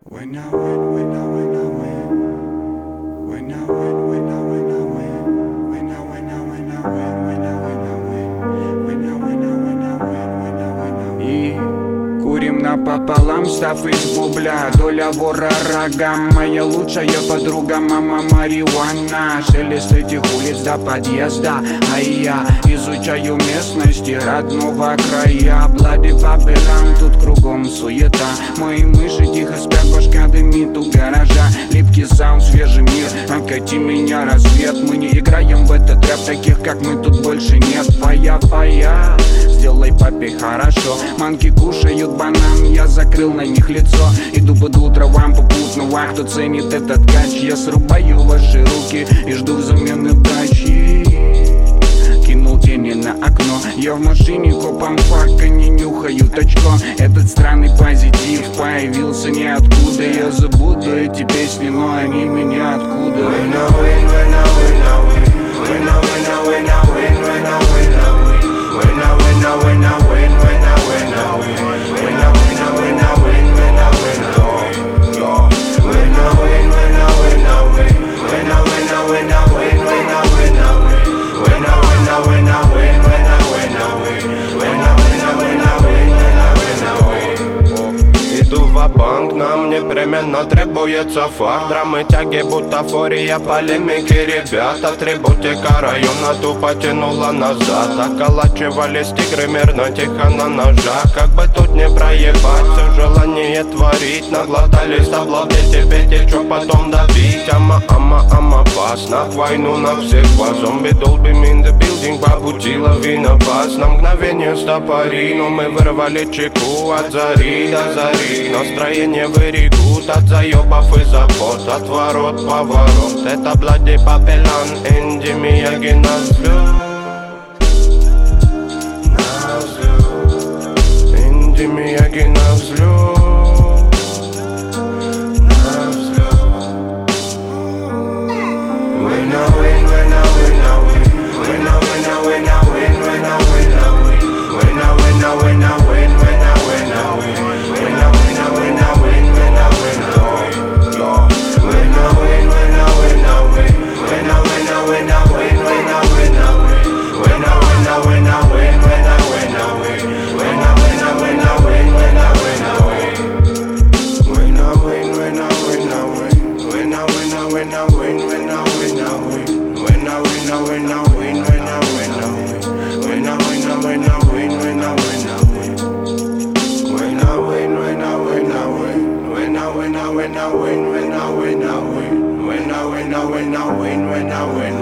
When I win, when I win, I win. When I win, when I win, I win. When I win, I win, I win. When I win, I win. When I win, I win, I win. When I win, I win. И курим напополам, став из бубля. Доля вора рогам, моя лучшая подруга, мама марихуана. Шелест этих улиц до подъезда, а я изучаю местности родного края. Блади Бабелам, тут кругом суета. Мои мыши тихо спят, башка дымит у гаража. Липкий саунд, свежий мир, окати меня рассвет. Мы не играем в этот рэп, таких как мы тут больше нет. Фая, сделай папе хорошо. Манки кушают банан, я закрыл на них лицо. Иду под утро вам попутного, кто ценит этот кач. Я срубаю ваши руки и жду взамен удачи. Кинул тени на окно, я в машине копам фак, они нюхают очко. Этот странный позитив появился ниоткуда. Я забуду эти песни, но они меня откуда. When I win, when I win, I win. When I win, I win, I win. When I win, I win. When I win, I win, I win. When I win, I win. When I win, I win, I win. When I win, I win. When I win, when I win, I win. When I win, I win, I win. When I win, I win. When I win, I win, I win. When I win, I win. When I win, I win, I win. When I win, I win. Иду ва-банк, нам непременно требуется факт. Драмы, тяги, бутафория, полемики, ребята. Атрибутика района тупо тянула назад. Околачивались тигры мирно, тихо на ножах. Как бы тут не проебать, все желание творить. Наглотались обладайте, петь и чё потом давить. Ама, бас, на войну на всех вас. Зомби долбим in the building, по пути лавина вас. На мгновение стопори, но мы вырвали чеку от зари до зари. Настроение вырегут от заебов и забот. Отворот, поворот, это Блади Бабелам. Энди Мияги на взлёт. Энди Мияги на взлёт. When I win, when I win, I win. When I win, I win, I win. When I win, I win. When I win, I win, I win. When I win, I win. When I win, I win, I win. When I win, I win. When I win, when I win, I win. When I win, I win, I win. When I win, I win. When I win, I win, I win. When I win, I win. When I win, I win, I win. When I win, I win. When I win, when I win, I win. When I win, I win, I win. When I win, I win. When I win, I win, I win. When I win, I win. When I win, I win, I win. When I win, I win. When I win, when I win, I win. When I win, I win, I win. When I win, I win. When I win, I win, I win. When I win.